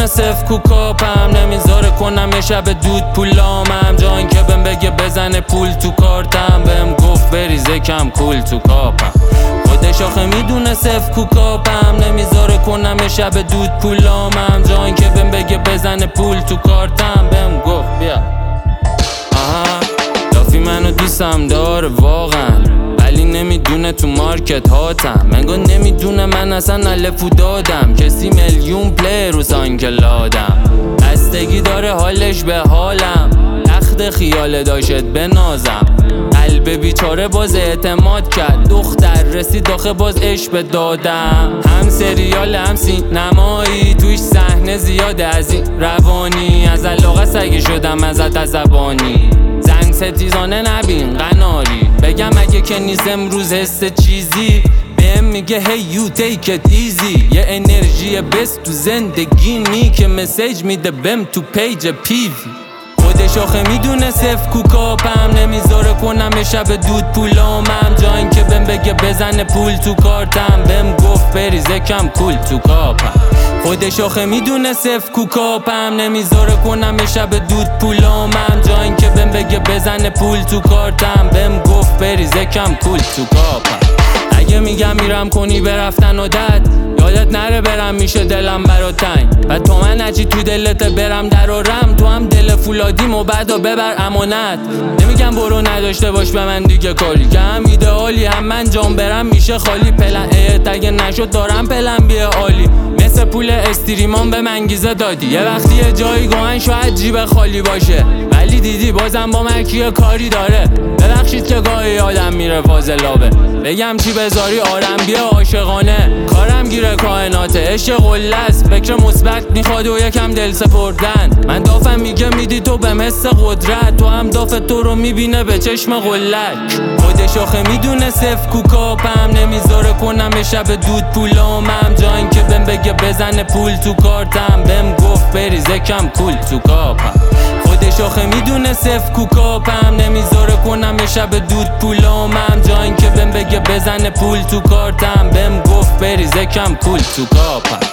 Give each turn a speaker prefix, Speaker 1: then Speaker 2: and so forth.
Speaker 1: صف کوکاپم، نمیذاره کنم یه شب دود پولامم. جا این که بهم بگه بزنه پول تو کارتم، بهم گفت بریزه کم کول تو کاپم. خودش آخه میدونه صف کوکاپم، نمیذاره کنم یه شب دود پولامم. جا این که بهم بگه بزنه پول تو کارتم، بهم گفت بیا. لافی منو دوستم داره واقعا، ولی نمیدونه تو مارکت هاتم. انگار نمیدونه من اصلا الفو دادم، کسی میلیون پلی رو سانکلادم. بستگی داره حالش به حالم، تخت خیال داشت بنازم. قلب بیچاره باز اعتماد کرد، دختر رسید آخه باز عشق دادم. هم سریال هم سینمایی، توش صحنه زیاده از این روانی. از علاقه سگی شدم ازت عصبانی، زن ستیزانه نبین قناری. بگم اگه که نیست امروز حس چیزی، بهم میگه hey you take it easy. یه انرژی بست تو زندگی که مسیج میده بهم تو پیج پیوی. خودش آخه میدونه صف کوکاپم، نمیذاره کنم یه شب دود پولامم. جا این که بهم بگه بزنه پول تو کارتم، بهم گفت بریزه کم کول تو کاپم. خودش آخه میدونه صف کوکاپم، نمیذاره کنم یه شب دود پولامم. جا این که بهم بگه بزنه پول تو کارتم، بهم گفت بریزه کم کول تو کاپم. اگه میگم میرم کنی برفتن عادت، یادت نره برم میشه دلم برا تنگ. و تو من نچی تو دلت برم در و رم، تو هم دل فولادیم و بعدا ببر امانت. نمیگم برو نداشته باش به من دیگه کاری، که هم ایدئالی هم من جام برم میشه خالی. پلن ایت اگه نشد دارم پلن بیه عالی، مثل پول استریمان به منگیزه دادی. یه وقتی یه جایی گوهن شاید جیب خالی باشه، ولی دیدی بازم با مرکیه کاری داره. ببخشید که گاهی آدم میره فاضلابه، بگم چی بذاری آرم بیا عاشقانه. کارم گیره کائناته عشق قله‌ست، فکر مثبت میخواد و یکم دل سپردن. من دافم میگه میدی تو بهم حس قدرت، تو هم داف تو رو میبینه به چشم قلک. خودش آخه میدونه صف کوکاپم، نمیذاره کنم یه شب دود پولامم. جا این که بهم بگه بزنه پول تو کارتم، بهم گفت بریزه کم کول تو کاپم. خودش آخه میدونه صف کوکاپم، نمیذاره کنم یه شب دود پولامم. جا این که بهم بگه بزنه پول تو کارتم، بهم گفت بریزه کم کول تو کاپم.